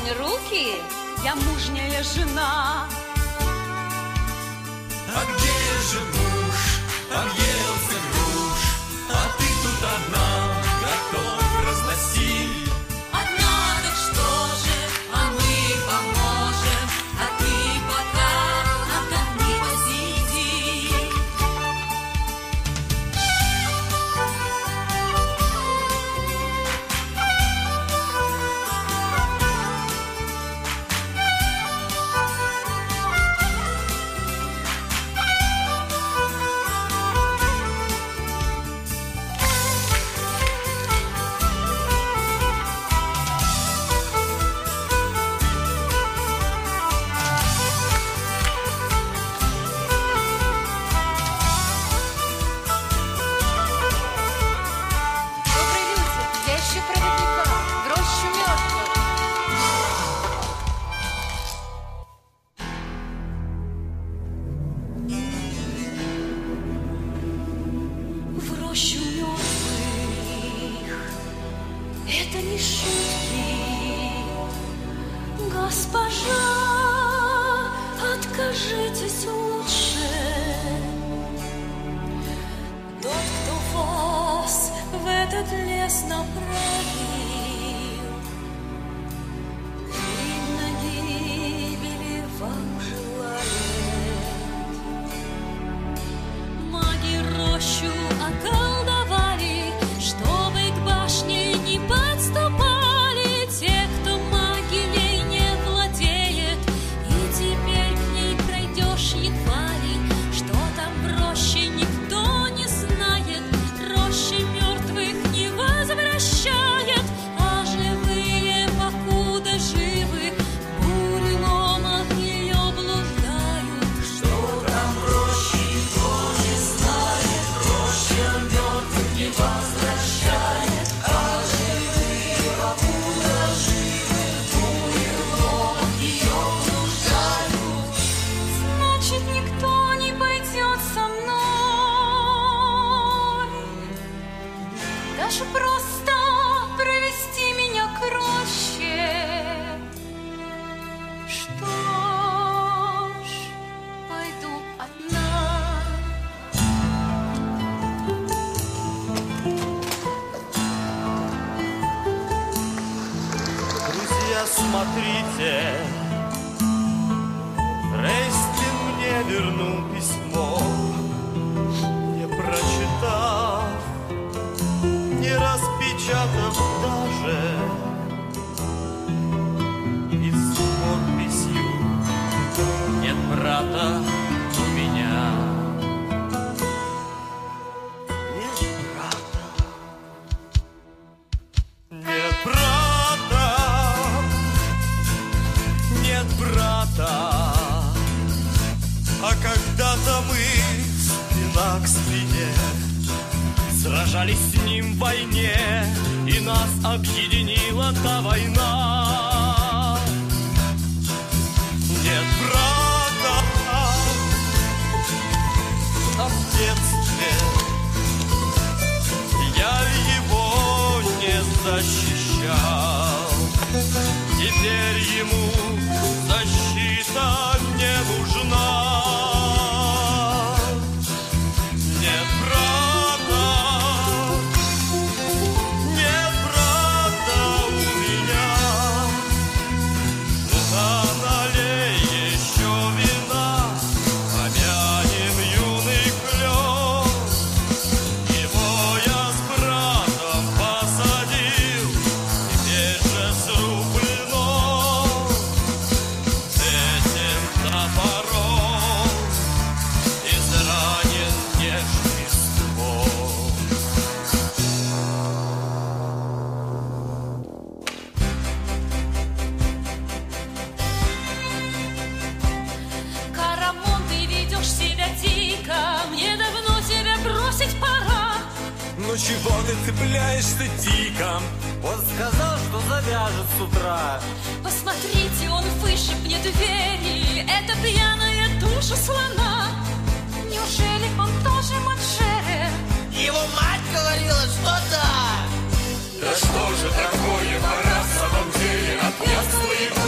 Протяни руки, я мужняя жена. А где же муж? Объелся груш, а ты тут одна, готов разносить. Одна, так что же, а мы поможем, а ты пока отдохни, посиди. Это не шутки, госпожа, откажитесь лучше. Тот, кто вас в этот лес направил, видно, гибели вам желает. Маги рощу околдовали, чтобы к башне не подступали те, кто магией не владеет, и теперь к ней пройдешь едва ли. Что там в роще, никто не знает, роща мертвых не возвращает, а живые, покуда живы, в буреломах ее блуждают. Что там в роще, никто не знает, роща мертвых не возвращает, а живые, покуда живы, в буреломах ее блуждают. Значит, никто не пойдет со мной, даже просто провести меня к роще. Что ж, пойду одна. Друзья, смотрите, Рейстлин мне вернул письмо, не прочитав, не распечатав даже, и с подписью «Нет брата у меня». Нет брата. Нет брата. Нет брата. А когда-то мы спина к спине сражались с ним в войне, и нас объединила та война. Нет брата. А в детстве я его не защищал. Теперь ему защита не нужна. Нет брата, нет брата у меня. Жена, налей еще вина, помянем юный клен. Его я с братом посадил, теперь же срублено этим топором изранен нежный ствол. Карамон, ты ведешь себя дико, мне давно тебя бросить пора. Ну чего ты цепляешься тиком? Он сказал, что завяжет с утра. Посмотрите, он вышиб мне двери, это пьяная душа слона. Неужели он тоже Маджере? Его мать говорила, что да. Да что же такое пора в самом деле, от пьянства и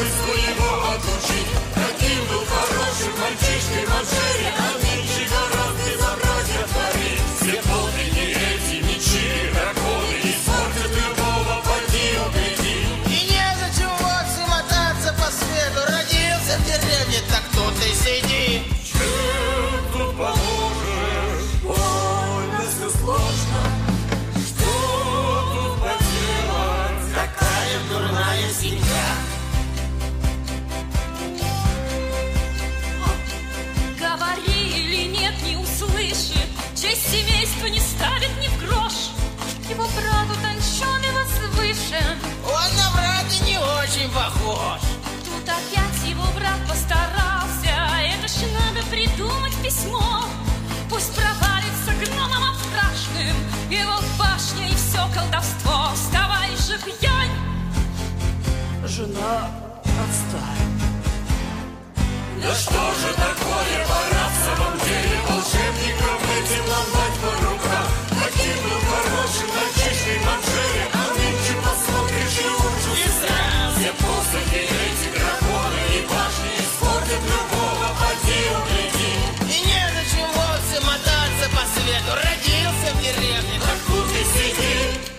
письмо. Пусть провалится гномом страшным его башня и все колдовство. Вставай же, пьянь! Жена, отстань. Да что же такое, пора в самом деле волшебникам этим ломать по рукам. Таким был хорошим мальчишкой Манжере, а нынче посмотришь и ужас. Все посохи, эти драконы и башни испортят любого, поди угляди. И незачем вовсе мотаться по свету. Родился в деревне, так тут и сиди.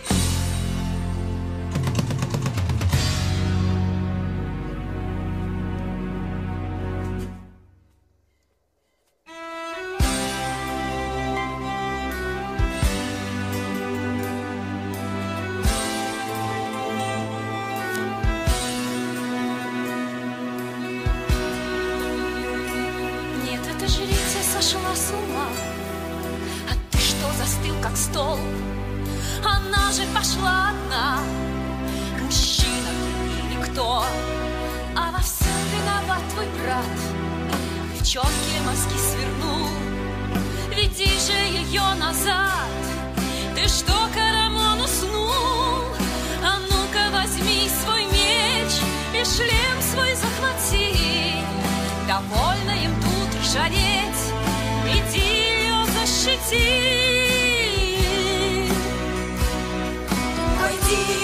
Сошла с ума, а ты что застыл, как стол? Она же пошла одна, мужчина ты или кто? А во всем виноват твой брат, девчонке мозги свернул. Веди же ее назад, ты что, Карамон, уснул? А ну-ка возьми свой меч и шлем свой захвати. Довольно им тут ржаветь, иди ее защити. Пойди